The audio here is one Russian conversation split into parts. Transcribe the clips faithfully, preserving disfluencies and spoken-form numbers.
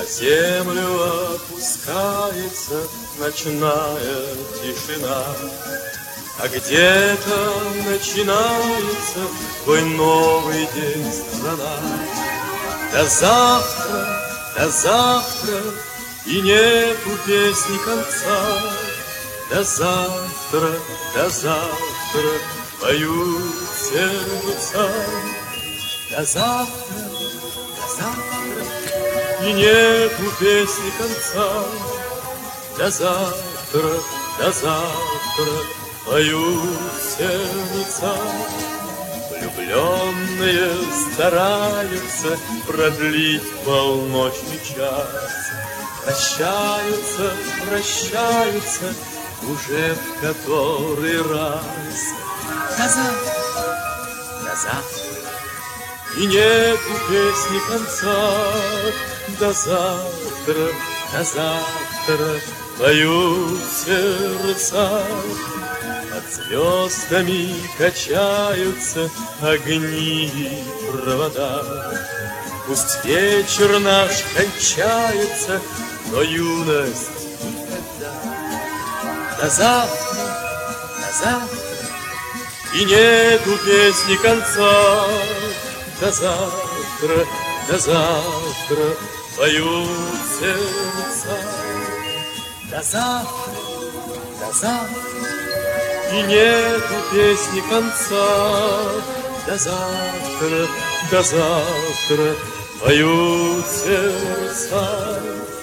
землю опускается ночная тишина, а где-то начинается твой новый день, страна. До завтра, до завтра, и нету песни конца. До завтра, до завтра поют сердца. До завтра, до завтра, и нету песни конца. До завтра, до завтра поют сердца. Влюбленные стараются продлить полночный час. Прощаются, прощаются уже в который раз. До завтра, до завтра, и нету песни конца. До завтра, до завтра поют сердца. Под звездами качаются огни и провода. Пусть вечер наш кончается, но юность никогда. До завтра, до завтра, и нету песни конца. До завтра, до завтра поют сердца. До завтра, до завтра, и нету песни конца. До завтра, до завтра поют сердца.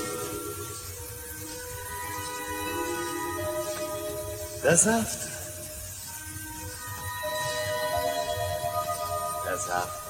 До завтра, до завтра.